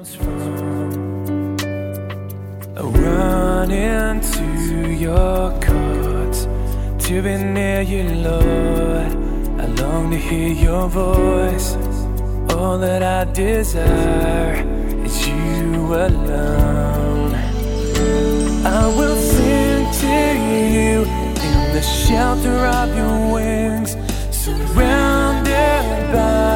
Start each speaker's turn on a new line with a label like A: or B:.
A: comes from. I run into your courts to be near you, Lord. I long to hear your voice. All that I desire is you alone. I will sing to you in the shelter of your wings, surrounded by